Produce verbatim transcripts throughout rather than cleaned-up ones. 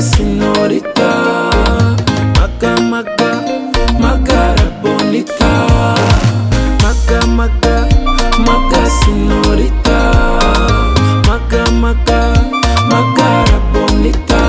señorita. Maga, maga, magara bonita. Maga, maga, maga señorita. Maga, maga, magara bonita.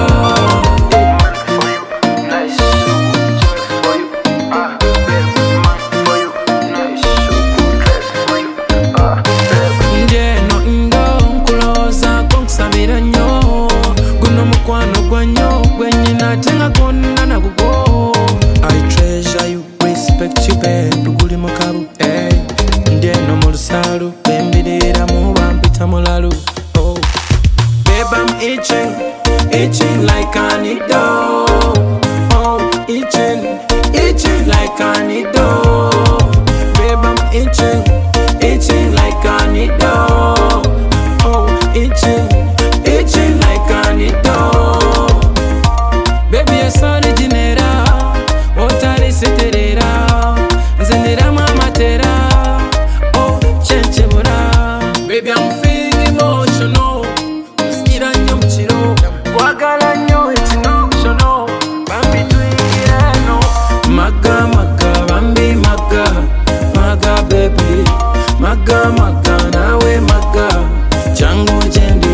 I treasure you, respect you, babe. Luguli makabu, eh. Ndiye no mulusalu, bembidira muba mpita mulalu. Oh, babe, I'm itching, itching like I need dough. Oh, itching, itching like I need dough. Babe, I'm itching, itching like I need dough. Oh, itching, itching like I need dough. Baby, I saw the genera, otari seterera, zenera mama tera, oh chenche bora. Baby, I'm feeling emotional, uskira nyomchiro, wagala nyo it's emotional, bambi tuingirano. Maga maga, bambi maga, maga baby, maga maga nawe maga, changu jendi.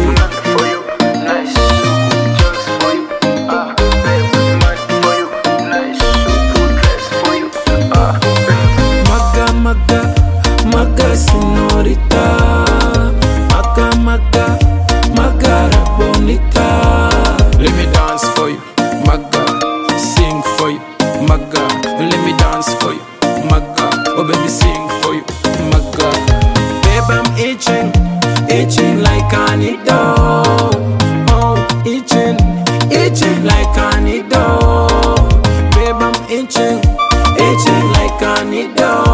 Maga, maga señorita. Maga, maga, magara bonita. Let me dance for you, maga. Sing for you, maga. Let me dance for you, maga. Oh baby, sing for you, maga. Babe, I'm itching, itching like I need dough. Oh, itching, itching like I need dough. Babe, I'm itching, itching like I need dough.